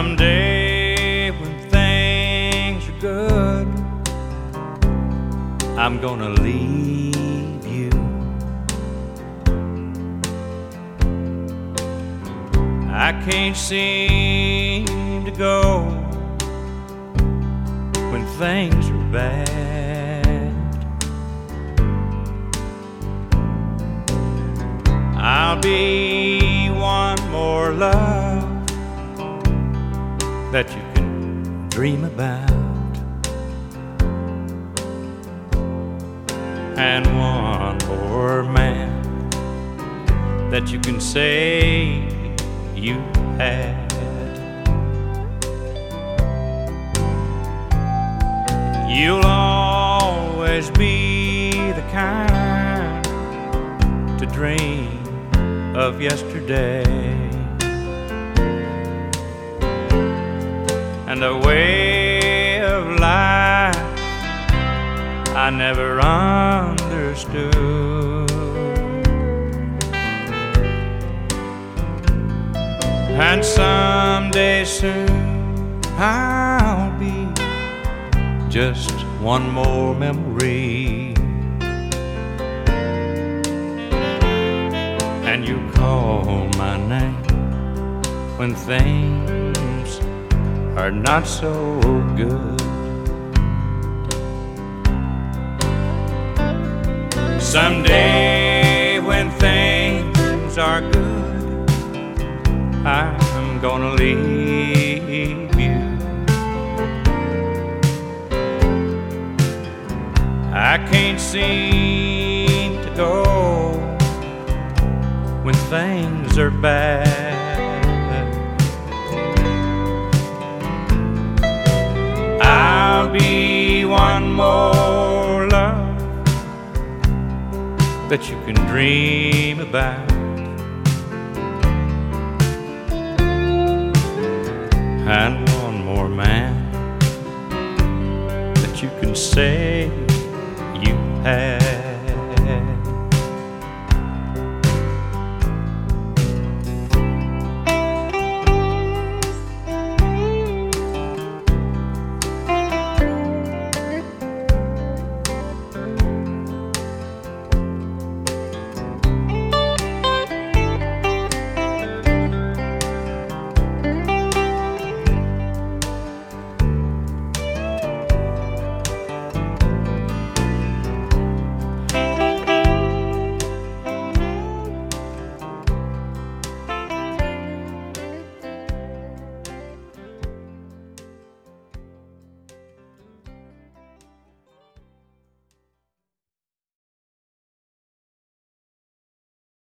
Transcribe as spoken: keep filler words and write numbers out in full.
Someday when things are good, I'm gonna leave you. I can't seem to go when things are bad. I'll be one more love that you can dream about, and one more man that you can say you had. You'll always be the kind to dream of yesterday, and a way of life I never understood. And someday soon I'll be just one more memory, and you call my name when things are not so good. Someday when things are good, I'm gonna leave you. I can't seem to go when things are bad. I'll be one more love that you can dream about, and one more man that you can say you had.